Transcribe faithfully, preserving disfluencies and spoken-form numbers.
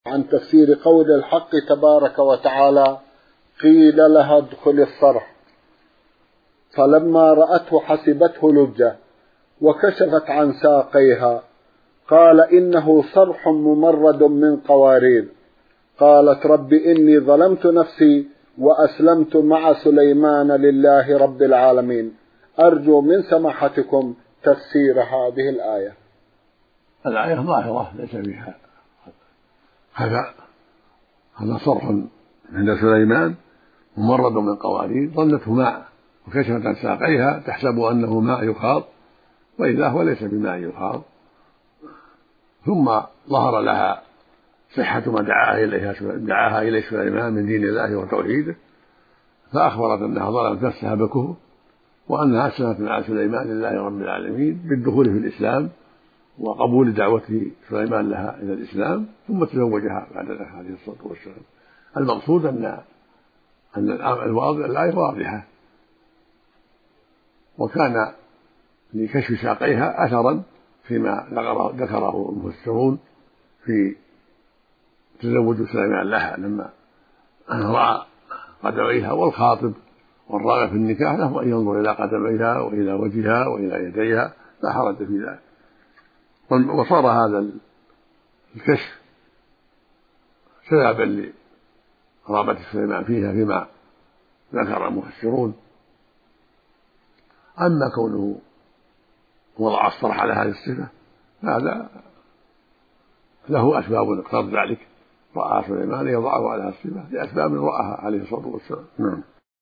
عن تفسير قول الحق تبارك وتعالى: قيل لها ادخل الصرح فلما رأته حسبته لجة وكشفت عن ساقيها قال إنه صرح ممرد من قوارير. قالت رب إني ظلمت نفسي وأسلمت مع سليمان لله رب العالمين. أرجو من سماحتكم تفسير هذه الآية. الآية ظاهرة ليس فيها خفاء. هذا صرح عند سليمان ممرد من قوارير ظنته ماء وكشفت عن ساقيها تحسب أنه ماء يخاض وإذا هو ليس بماء يخاض. ثم ظهر لها صحة ما دعاها إليها دعاها إليه سليمان من دين الله وتوحيده، فأخبرت أنها ظلمت نفسها بكفر وأنها أسلمت مع سليمان لله رب العالمين بالدخول في الإسلام وقبول دعوة سليمان لها إلى الإسلام، ثم تزوجها بعد ذلك عليه الصلاة والسلام. المقصود أن أن الآية واضحة، وكان لكشف ساقيها أثرا فيما ذكره المفسرون في تزوج سليمان لها لما رأى قدميها، والخاطب والراغب في النكاح له أن ينظر إلى قدميها وإلى وجهها وإلى يديها، لا حرج في ذلك. وصار هذا الكشف سببا لرغبة سليمان فيها فيما ذكر المفسرون. أما كونه وضع الصرح على هذه الصفة هذا له أسباب اقتضت ذلك، رأى سليمان يضعه على هذه الصفة لأسباب رآها عليه الصلاة والسلام. نعم.